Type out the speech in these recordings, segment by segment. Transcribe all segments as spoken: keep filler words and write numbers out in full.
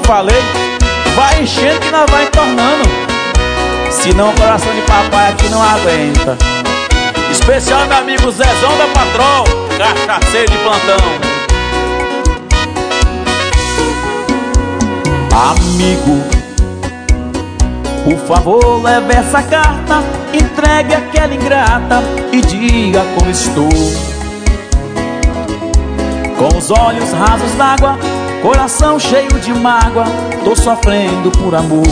falei, vai enchendo que nós vai entornando, senão o coração de papai aqui não aguenta. Especial meu amigo Zezão da Patrol, cachaceiro de plantão. Amigo, por favor, leve essa carta, entregue aquela ingrata e diga como estou. Com os olhos rasos d'água, coração cheio de mágoa, tô sofrendo por amor.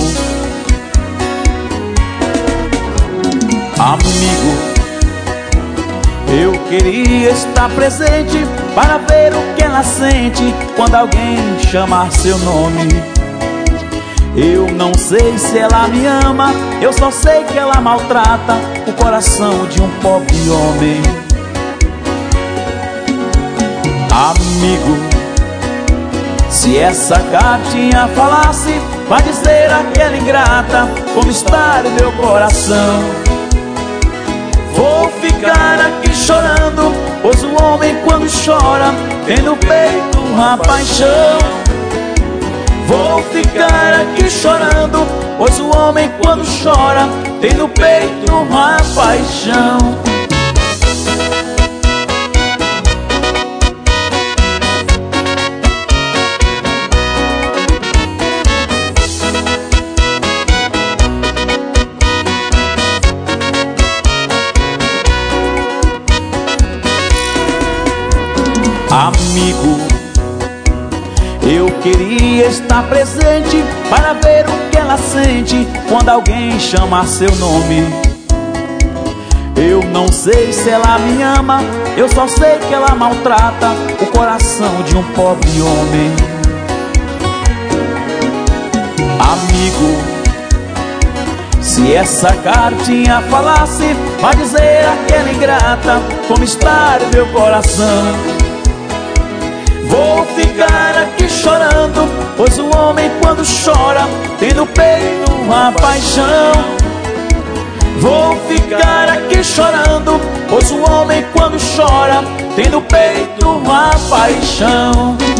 Amigo, eu queria estar presente para ver o que ela sente quando alguém chamar seu nome. Eu não sei se ela me ama, eu só sei que ela maltrata o coração de um pobre homem. Amigo, se essa cartinha falasse, vai dizer àquela ingrata como está o meu coração. Vou ficar aqui chorando, pois o homem quando chora tem no peito uma paixão. Vou ficar aqui chorando, pois o homem quando chora tem no peito uma paixão. Amigo, eu queria estar presente para ver o que ela sente quando alguém chama seu nome. Eu não sei se ela me ama, eu só sei que ela maltrata o coração de um pobre homem. Amigo, se essa cartinha falasse, vai dizer àquela ingrata como está o meu coração. Vou ficar aqui chorando, pois o homem quando chora tem no peito uma paixão. Vou ficar aqui chorando, pois o homem quando chora tem no peito uma paixão.